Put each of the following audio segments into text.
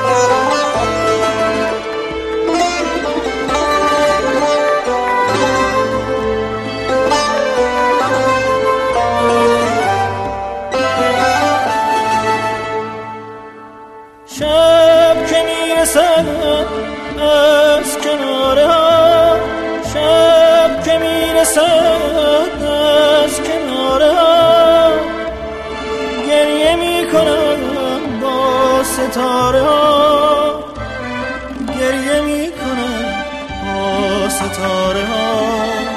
شب که میرسد از کناره ها، شب که میرسد از کناره ها، گریه میکنم با ستاره ها، گریه میکنم با ستاره ها.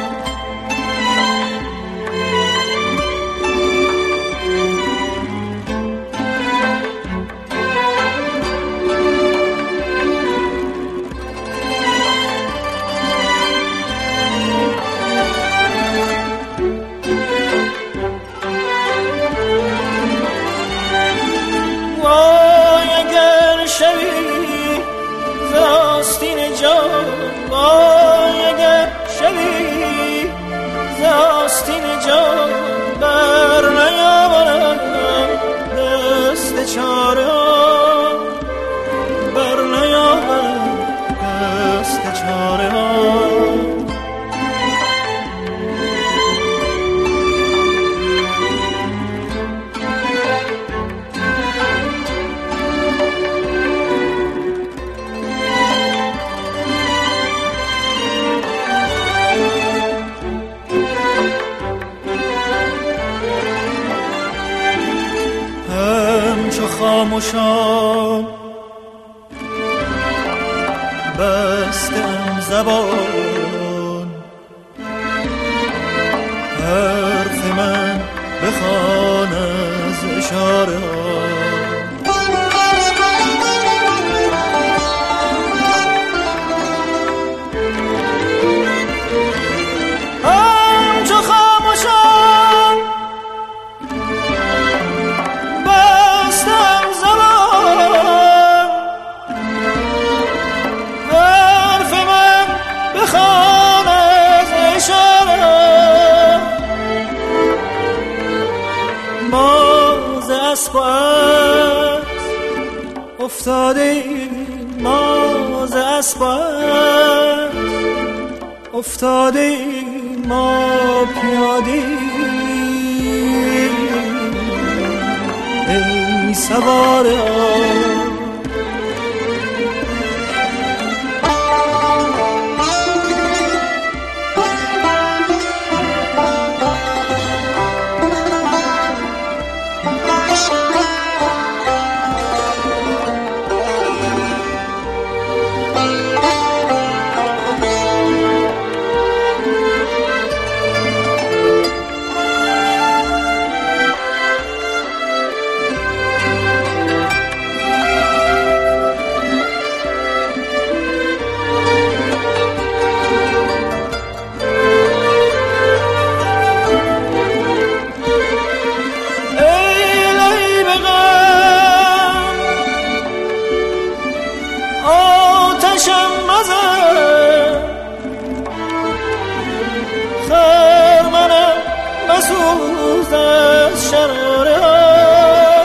وای اگر شبی ز آستین جان بر نیاورم دست چاره ها، بر نیاورم دست چاره ها. خاموشان بستم زبان، حرف من بخوان از اشاره ها. همچو خاموشان بستم زبان، حرف من بخوان از اشاره. ما ز اسب و عرض افتاده، ما ز اسب و عرض افتاده، ما پیاده ای سواره. خرمنم مسوز از شراره ها،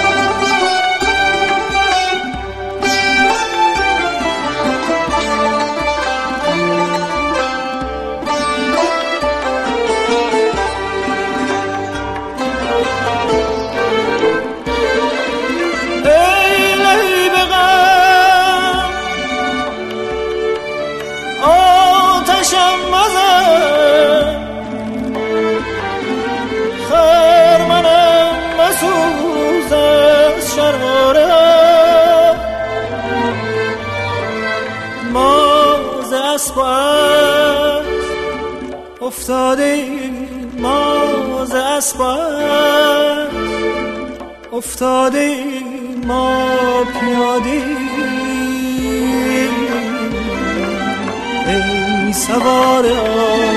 ای لهیب غم آتشم مزن، خرمنم مسوز از شراره ها. ما ز اسب و عرض افتاده، ما ز اسب و عرض افتاده، ما پیاده ای سواره.